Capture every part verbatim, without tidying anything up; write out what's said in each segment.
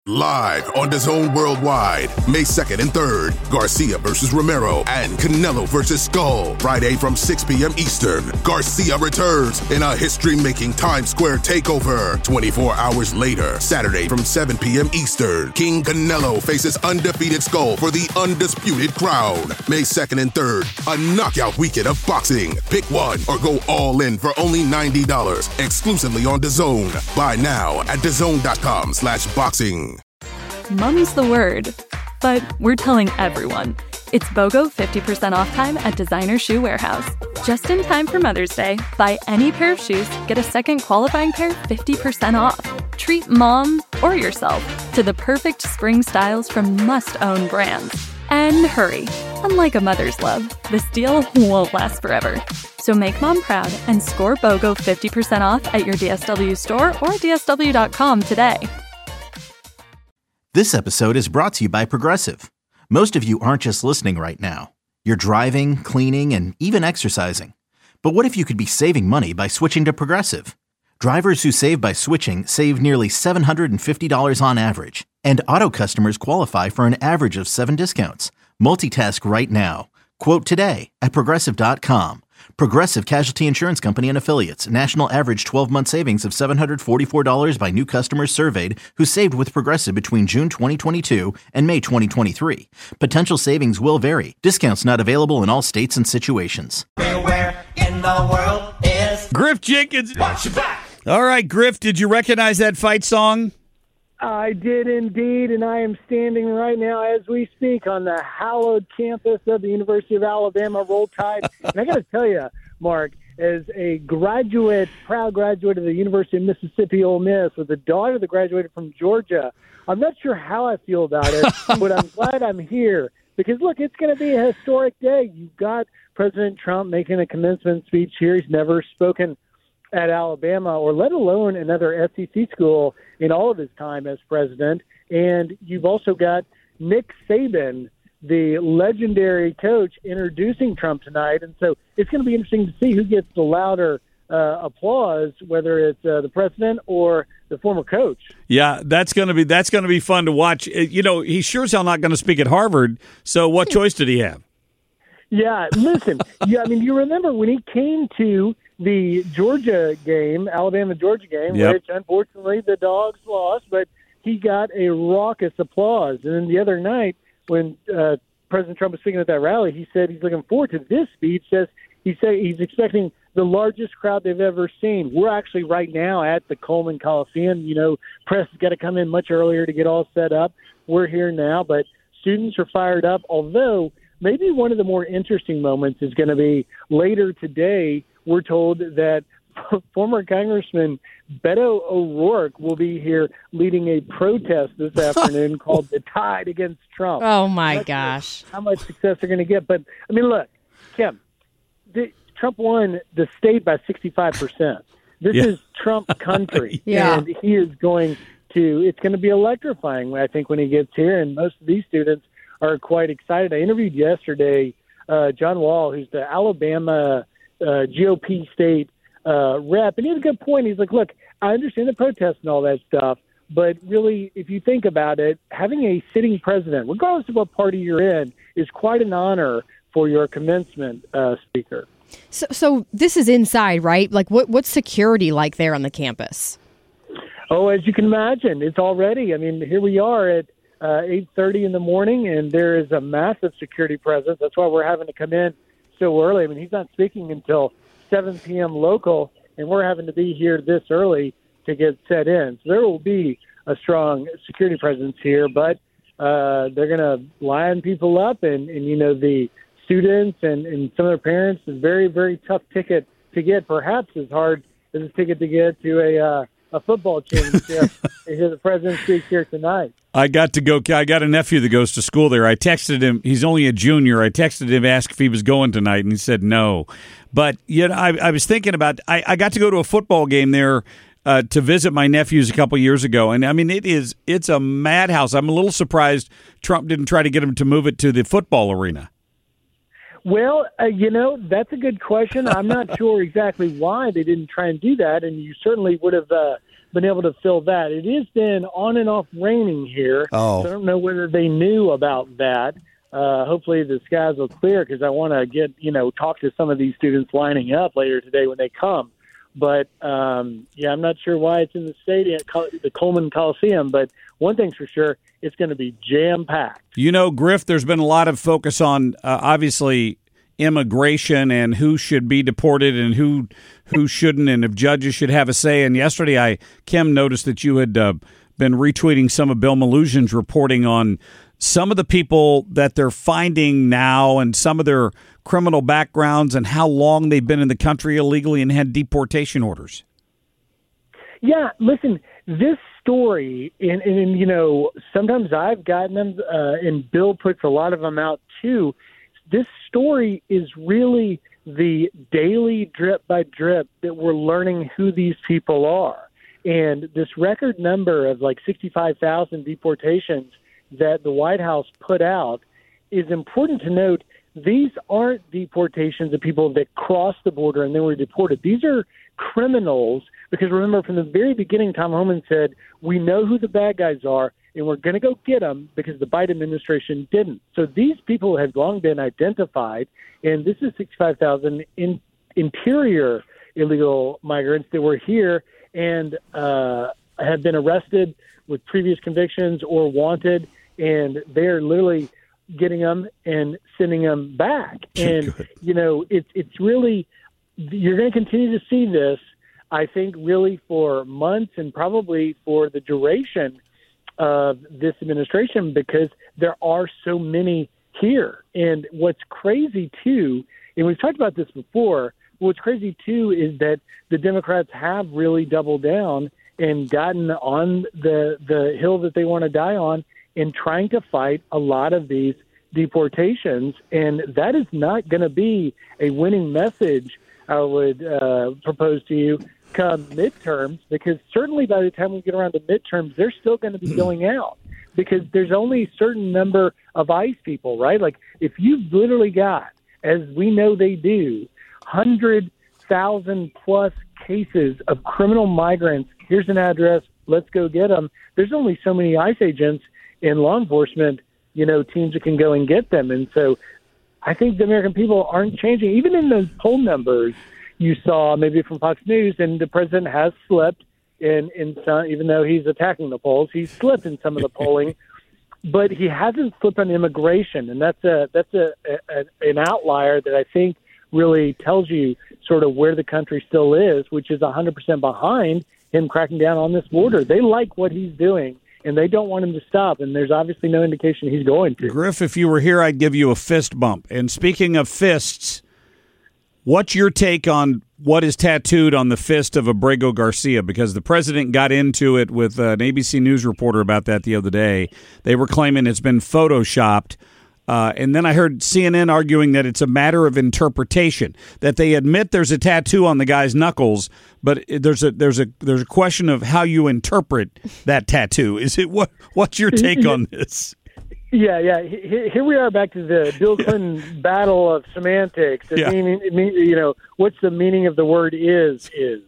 Live on DAZN Worldwide, May second and third, Garcia versus Romero and Canelo versus Skull. Friday from six p.m. Eastern, Garcia returns in a history-making Times Square takeover. twenty-four hours later, Saturday from seven p.m. Eastern, King Canelo faces undefeated Skull for the undisputed crown. May second and third, a knockout weekend of boxing. Pick one or go all in for only ninety dollars, exclusively on DAZN. Buy now at DAZN.com slash boxing. Mommy's the word, but we're telling everyone. It's BOGO fifty percent off time at Designer Shoe Warehouse. Just in time for Mother's Day, buy any pair of shoes, get a second qualifying pair fifty percent off. Treat mom or yourself to the perfect spring styles from must-own brands. And hurry, unlike a mother's love, this deal won't last forever. So make mom proud and score BOGO fifty percent off at your D S W store or D S W dot com today. This episode is brought to you by Progressive. Most of you aren't just listening right now. You're driving, cleaning, and even exercising. But what if you could be saving money by switching to Progressive? Drivers who save by switching save nearly seven hundred fifty dollars on average. And auto customers qualify for an average of seven discounts. Multitask right now. Quote today at Progressive dot com. Progressive Casualty Insurance Company and Affiliates. National average twelve-month savings of seven hundred forty-four dollars by new customers surveyed who saved with Progressive between June twenty twenty-two and May twenty twenty-three. Potential savings will vary. Discounts not available in all states and situations. Where in the world is Griff Jenkins? Watch your back. All right, Griff, did you recognize that fight song? I did indeed, and I am standing right now as we speak on the hallowed campus of the University of Alabama, Roll Tide. And I got to tell you, Mark, as a graduate, proud graduate of the University of Mississippi Ole Miss, with a daughter that graduated from Georgia, I'm not sure how I feel about it, but I'm glad I'm here. Because, look, it's going to be a historic day. You've got President Trump making a commencement speech here. He's never spoken at Alabama, or let alone another S E C school in all of his time as president. And you've also got Nick Saban, the legendary coach, introducing Trump tonight. And so it's going to be interesting to see who gets the louder uh, applause, whether it's uh, the president or the former coach. Yeah, that's going to be that's going to be fun to watch. You know, he's sure as hell not going to speak at Harvard. So what choice did he have? Yeah, listen. yeah, I mean, you remember when he came to the Georgia game, Alabama-Georgia game, yep. which unfortunately the Dogs lost, but he got a raucous applause. And then the other night when uh, President Trump was speaking at that rally, he said he's looking forward to this speech. Says he said he's expecting the largest crowd they've ever seen. We're actually right now at the Coleman Coliseum. You know, press has got to come in much earlier to get all set up. We're here now, but students are fired up, although maybe one of the more interesting moments is going to be later today. We're told that former Congressman Beto O'Rourke will be here leading a protest this afternoon called the Tide Against Trump. Oh, my gosh. How much success they're going to get. But, I mean, look, Kim, the, Trump won the state by sixty-five percent. This yeah. is Trump country. yeah. And he is going to – it's going to be electrifying, I think, when he gets here. And most of these students are quite excited. I interviewed yesterday uh, John Wall, who's the Alabama – Uh, G O P state uh, rep, and he had a good point. He's like, look, I understand the protests and all that stuff, but really, if you think about it, having a sitting president, regardless of what party you're in, is quite an honor for your commencement uh, speaker. So, so this is inside, right? Like, what what's security like there on the campus? Oh, as you can imagine, it's already, I mean, here we are at uh, eight thirty in the morning, and there is a massive security presence. That's why we're having to come in so early. I mean, he's not speaking until seven p.m. local, and we're having to be here this early to get set in. So there will be a strong security presence here, but uh, they're going to line people up, and, and you know, the students and, and some of their parents, is very, very tough ticket to get, perhaps as hard as a ticket to get to a uh, a football championship to hear the president speak here tonight. I got to go. I got a nephew that goes to school there. I texted him. He's only a junior. I texted him, asked if he was going tonight, and he said no. But you know, I, I was thinking about. I, I got to go to a football game there uh, to visit my nephews a couple years ago, and I mean, it is it's a madhouse. I'm a little surprised Trump didn't try to get him to move it to the football arena. Well, uh, you know, that's a good question. I'm not sure exactly why they didn't try and do that, and you certainly would have uh, been able to fill that. It has been on and off raining here. Oh. So I don't know whether they knew about that. Uh, hopefully the skies will clear because I want to get, you know, talk to some of these students lining up later today when they come. But, um, yeah, I'm not sure why it's in the stadium, the Coleman Coliseum, but one thing's for sure, it's going to be jam-packed. You know, Griff, there's been a lot of focus on, uh, obviously, immigration and who should be deported and who who shouldn't, and if judges should have a say. And yesterday, I Kim noticed that you had uh, been retweeting some of Bill Malugion's reporting on some of the people that they're finding now and some of their criminal backgrounds and how long they've been in the country illegally and had deportation orders. Yeah, listen, this story, and, and you know, sometimes I've gotten them, uh, and Bill puts a lot of them out too. This story is really the daily drip by drip that we're learning who these people are. And this record number of like sixty-five thousand deportations that the White House put out is important to note. These aren't deportations of people that crossed the border and then were deported. These are criminals, because remember, from the very beginning, Tom Homan said, we know who the bad guys are, and we're going to go get them because the Biden administration didn't. So these people have long been identified, and this is sixty-five thousand in, interior illegal migrants that were here and uh, have been arrested with previous convictions or wanted, and they're literally getting them and sending them back. And, Good. you know, it's it's really, you're going to continue to see this, I think, really for months and probably for the duration of this administration, because there are so many here. And what's crazy, too, and we've talked about this before, what's crazy, too, is that the Democrats have really doubled down and gotten on the, the hill that they want to die on in trying to fight a lot of these deportations. And that is not going to be a winning message, I would uh, propose to you, come midterms, because certainly by the time we get around to midterms, they're still going to be going out because there's only a certain number of ICE people, right? Like if you've literally got, as we know they do, one hundred thousand plus cases of criminal migrants, here's an address, let's go get them. There's only so many ICE agents and law enforcement, you know, teams that can go and get them. And so I think the American people aren't changing. Even in those poll numbers you saw maybe from Fox News, and the president has slipped in, in some, even though he's attacking the polls, he's slipped in some of the polling, but he hasn't slipped on immigration. And that's a, that's a, a an outlier that I think really tells you sort of where the country still is, which is one hundred percent behind him cracking down on this border. They like what he's doing, and they don't want him to stop, and there's obviously no indication he's going to. Griff, if you were here, I'd give you a fist bump. And speaking of fists, what's your take on what is tattooed on the fist of Abrego Garcia? Because the president got into it with an A B C News reporter about that the other day. They were claiming it's been photoshopped. Uh, and then I heard C N N arguing that it's a matter of interpretation, that they admit there's a tattoo on the guy's knuckles, but there's a there's a there's a question of how you interpret that tattoo. Is it what? What's your take on this? Yeah, yeah. Here we are back to the Bill Clinton battle of semantics. Yeah. Meaning, you know, what's the meaning of the word is is.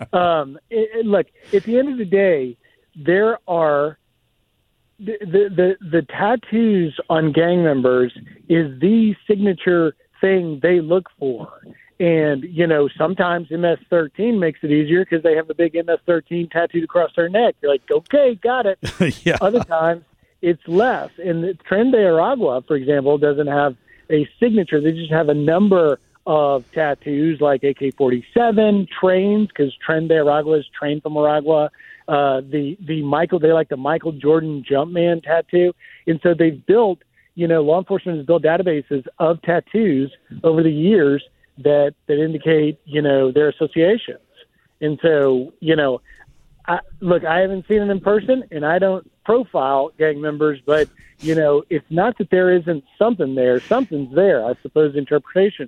um, it, it, look, at the end of the day, there are. The, the the the tattoos on gang members is the signature thing they look for. And, you know, sometimes M S thirteen makes it easier because they have the big M S thirteen tattooed across their neck. You're like, okay, got it. Yeah. Other times it's less. And the Tren de Aragua, for example, doesn't have a signature. They just have a number of tattoos like A K forty-seven, trains, because Tren de Aragua is train from Aragua. Uh, the the Michael, they like the Michael Jordan Jumpman tattoo. And so they've built, you know, law enforcement has built databases of tattoos over the years that, that indicate, you know, their associations. And so, you know, I, look, I haven't seen it in person, and I don't profile gang members, but, you know, it's not that there isn't something there. Something's there, I suppose, interpretation.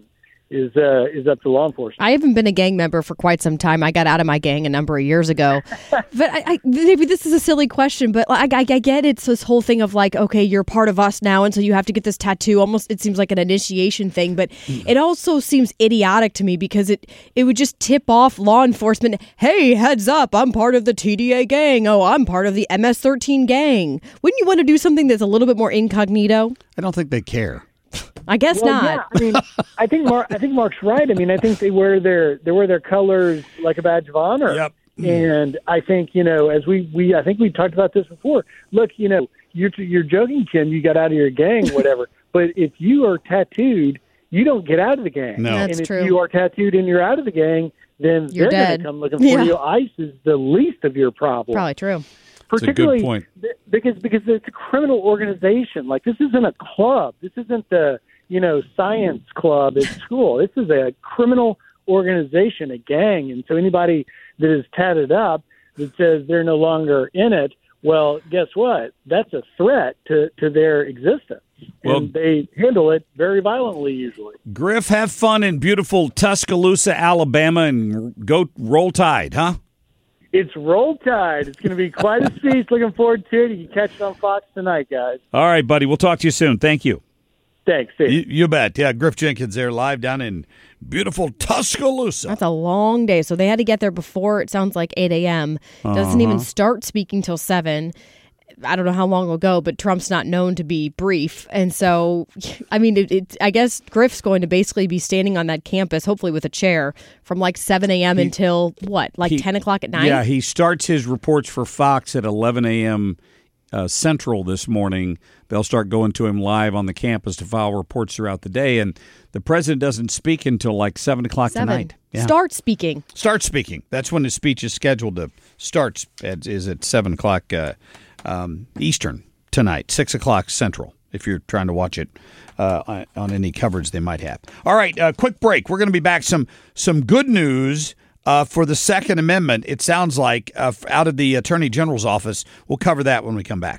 is uh, is up to law enforcement. I haven't been a gang member for quite some time. I got out of my gang a number of years ago. But I, I, maybe this is a silly question, but I, I, I get it's this whole thing of like, okay, you're part of us now, and so you have to get this tattoo. Almost, it seems like an initiation thing, but it also seems idiotic to me because it, it would just tip off law enforcement. Hey, heads up, I'm part of the T D A gang. Oh, I'm part of the M S thirteen gang. Wouldn't you want to do something that's a little bit more incognito? I don't think they care. I guess well, not. Yeah, I mean, I think Mark. I think Mark's right. I mean, I think they wear their they wear their colors like a badge of honor. Yep. And I think you know, as we, we I think we talked about this before. Look, you know, you're you're joking, Kim. You got out of your gang, whatever. But if you are tattooed, you don't get out of the gang. No, That's and if true. you are tattooed and you're out of the gang, then You're they're going dead. to come looking for Yeah. you. ICE is the least of your problem. Probably true. That's a good Particularly point. th- because because it's a criminal organization. Like this isn't a club. This isn't the you know science club at school. This is a criminal organization, a gang. And so anybody that is tatted up that says they're no longer in it, well, guess what? That's a threat to, to their existence. Well- and they handle it very violently usually. Griff, have fun in beautiful Tuscaloosa, Alabama, and go Roll Tide, huh? It's Roll Tide. It's going to be quite a feast. Looking forward to it. You can catch it on Fox tonight, guys. All right, buddy. We'll talk to you soon. Thank you. Thanks. See ya. You, you bet. Yeah, Griff Jenkins there live down in beautiful Tuscaloosa. That's a long day. So they had to get there before, it sounds like, eight a.m. Doesn't even start speaking till seven. I don't know how long ago, but Trump's not known to be brief. And so, I mean, it, it, I guess Griff's going to basically be standing on that campus, hopefully with a chair, from like seven a.m. He- until, what, like he- ten o'clock at night? Yeah, he starts his reports for Fox at eleven a.m. Uh, Central this morning. They'll start going to him live on the campus to file reports throughout the day. And the president doesn't speak until like seven o'clock Seven. tonight. Yeah. Start speaking. Start speaking. That's when his speech is scheduled to start, at- is at seven o'clock uh, um, Eastern tonight, six o'clock Central, if you're trying to watch it uh, on, on any coverage they might have. All right, uh, quick break. We're going to be back. Some some good news uh, for the Second Amendment, it sounds like, uh, out of the Attorney General's office. We'll cover that when we come back.